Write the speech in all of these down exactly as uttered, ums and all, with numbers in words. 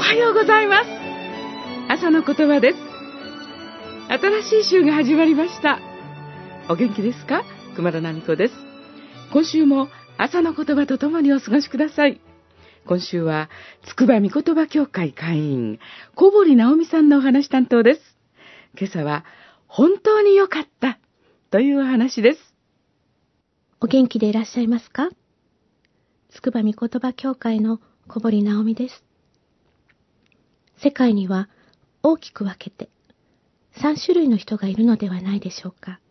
はようございます。朝の言葉です。新しい週が始まりました。お元気ですか？熊田奈美子です。今週も朝の言葉とともにお過ごしください。今週はつくばみ言葉協会会員小堀直美さんのお話担当です。今朝は本当に良かったというお話です。 お元気でいらっしゃいますか？つくばみ言葉協会の小堀直美です。世界には大きく分けてさん種類の人がいるのではないでしょうか。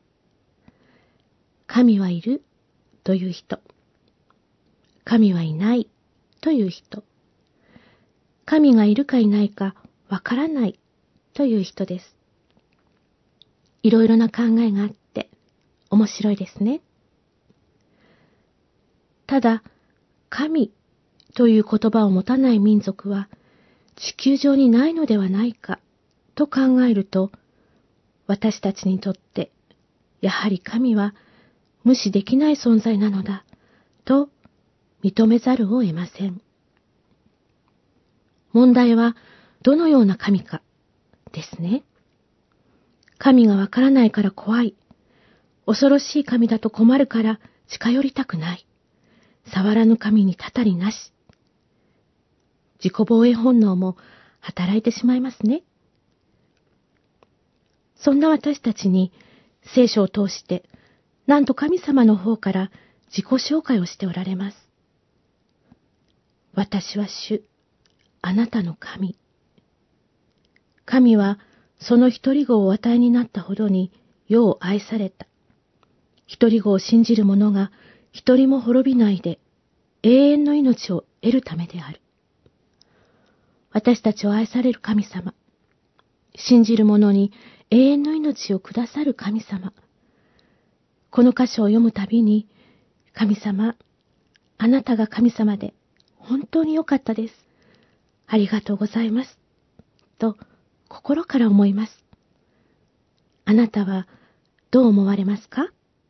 神はいるという人、神はいないという人、神がいるかいないかわからないという人です。いろいろな考えがあって面白いですね。ただ、神という言葉を持たない民族は地球上にないのではないかと考えると、私たちにとってやはり神は無視できない存在なのだと認めざるを得ません。問題はどのような神かですね。神がわからないから怖い。恐ろしい神だと困るから近寄りたくない。触らぬ神にたたりなし。自己防衛本能も働いてしまいますね。そんな私たちに聖書を通してなんと神様の方から自己紹介をしておられます。私は主、あなたの神。神はその一人子をお与えになったほどに世を愛された。一人子を信じる者が一人も滅びないで永遠の命を得るためである。私たちを愛される神様、信じる者に永遠の命をくださる神様。この箇所を読むたびに、神様、あなたが神様で本当に良かったです。ありがとうございます。と心から思います。あなたはどう思われますか？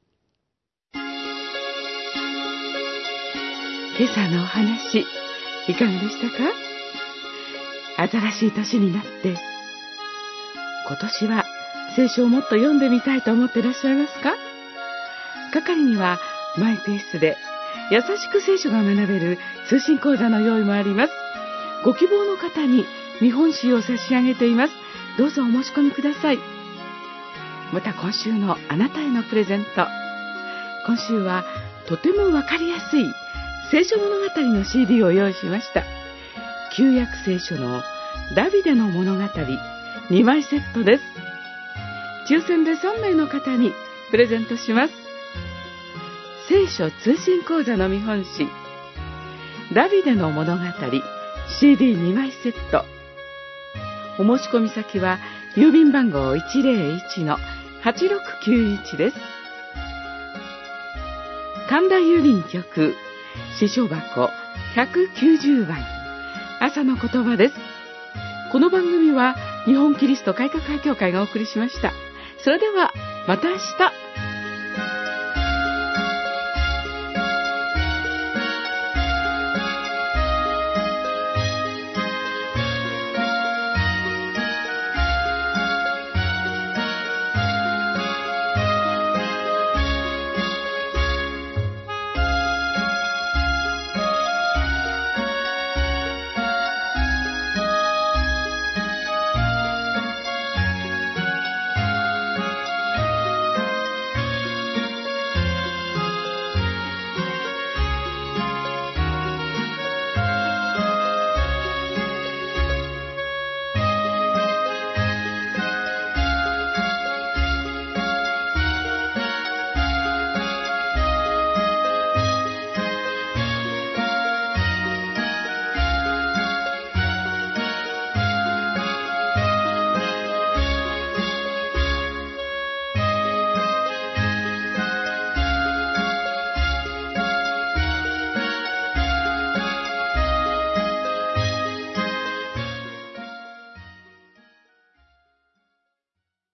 今朝のお話、いかがでしたか？新しい年になって、今年は聖書をもっと読んでみたいと思っていらっしゃいますか？係にはマイペースで優しく聖書が学べる通信講座の用意もあります。ご希望の方に見本集を差し上げています。どうぞお申し込みください。また今週のあなたへのプレゼント。今週はとてもわかりやすい聖書物語の シーディー を用意しました。旧約聖書のダビデの物語にまいセットです。抽選でさんめいの方にプレゼントします。聖書通信講座の見本誌ダビデの物語 シーディーに 枚セット。お申し込み先は郵便番号 いちぜろいちのはちろくきゅういち です。神田郵便局支所箱ひゃくきゅうじゅうばい、朝の言葉です。この番組は日本キリスト改革派協会がお送りしました。それではまた明日。